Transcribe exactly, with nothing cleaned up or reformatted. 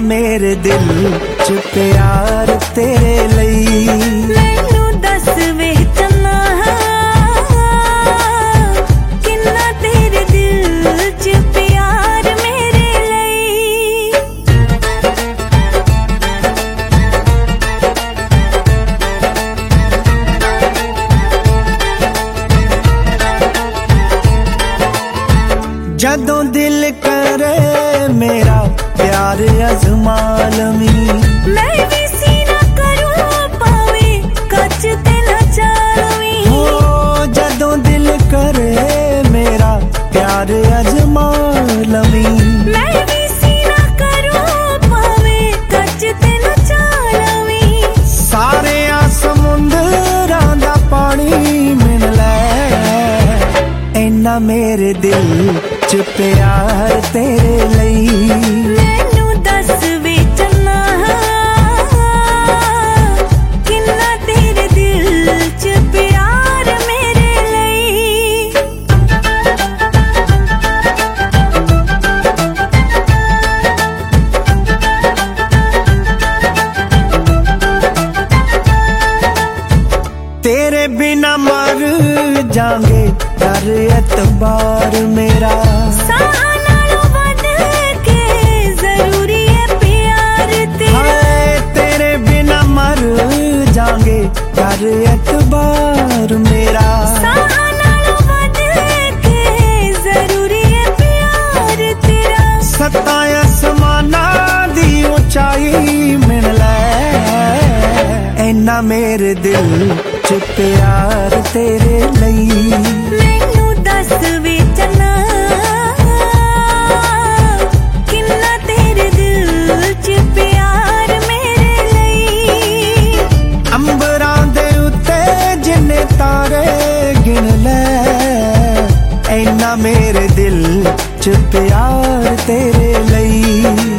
मेरे दिल च प्यार तेरे लई। मैनू दस वे चन्ना किन्ना तेरे दिल च प्यार मेरे लई। जदों दिल करे मेरा प्यार अजमा लवीं। मैं भी सीना करूं पावे कच ते ना चालवीं। हो जदों दिल करे मेरा प्यार अजमा लवीं। मैं भी सीना करूं पावे कच ते ना चालवीं। सारे आ समुंदरां दा पानी मिल लै इन्ना मेरे दिल च प्यार तेरे लई। मैनू दस वे चन्ना किन्ना तेरे दिल च प्यार मेरे लई। तेरे बिना मर जांगे कर एतबार मेरा। साह नालों वध के जरूरी है प्यार तेरा। हाय तेरे बिना मर जांगे कर एतबार मेरा। साह नालों वध के जरूरी है प्यार तेरा। सत्ता आसमाना दी ऊंचाई मिल लै इन्ना मेरे दिल च प्यार तेरे लई। मैनू दस वे चन्ना किन्ना तेरे दिल च प्यार मेरे लई। अंबरां दे उत्ते जिन्ने तारे गिन लै इन्ना मेरे दिल च प्यार तेरे लई।